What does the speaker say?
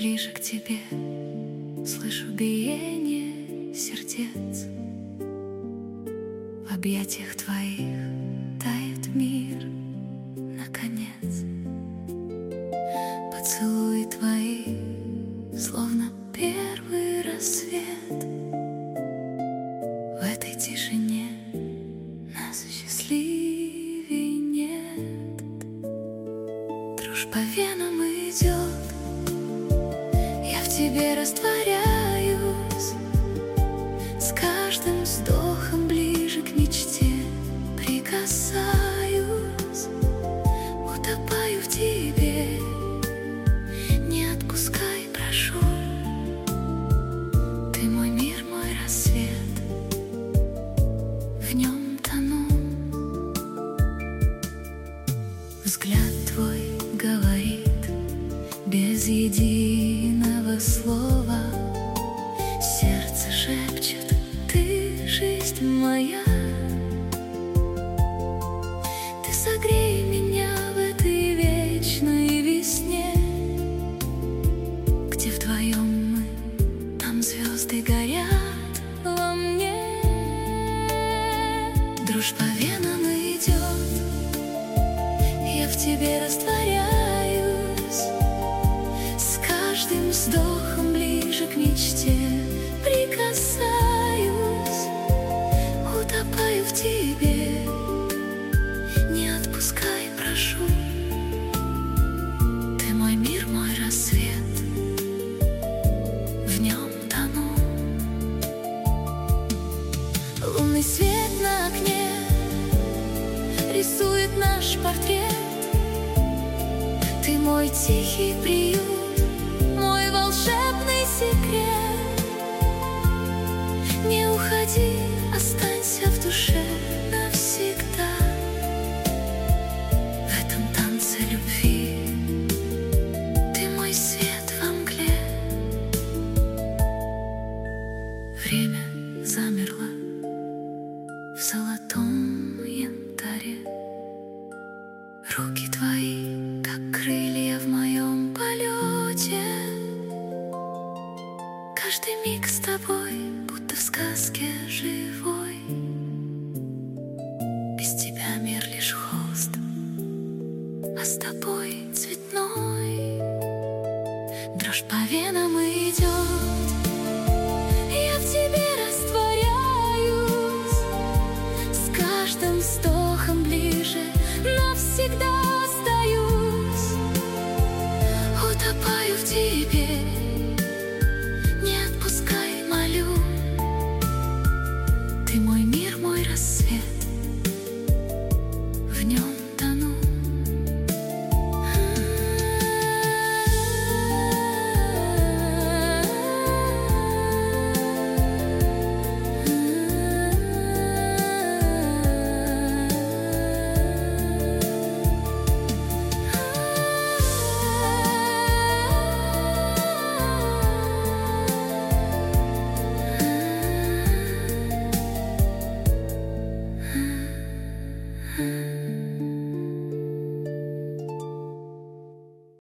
ближе к тебе, слышу биение сердец. В объятиях твоих тает мир, наконец. Поцелуи твои, словно первый рассвет. В этой тишине нас счастливей нет. Дрожь по венам идет, я в тебе растворяюсь. С каждым вздохом ближе к мечте прикасаюсь. Утопаю в тебе, не отпускай, прошу. Ты мой мир, мой рассвет, в нем тону. Взгляд твой говорит без единого слова. Сердце шепчет: ты жизнь моя. Ты согрей меня в этой вечной весне, где вдвоем мы, там звезды горят во мне. Дрожь по венам идет, я в тебе растворяюсь. С каждым вздохом ближе к мечте прикасаюсь. Утопаю в тебе, не отпускай, прошу. Ты мой мир, мой рассвет, в нем тону. Лунный свет на окне рисует наш портрет. Ты мой тихий приют, мой волшебный секрет. Не уходи, останься в душе навсегда. В этом танце любви ты мой свет во мгле. Время замерло в золотом янтаре. Руки твои, как крылья в моем полете. Каждый миг с тобой, будто в сказке живой.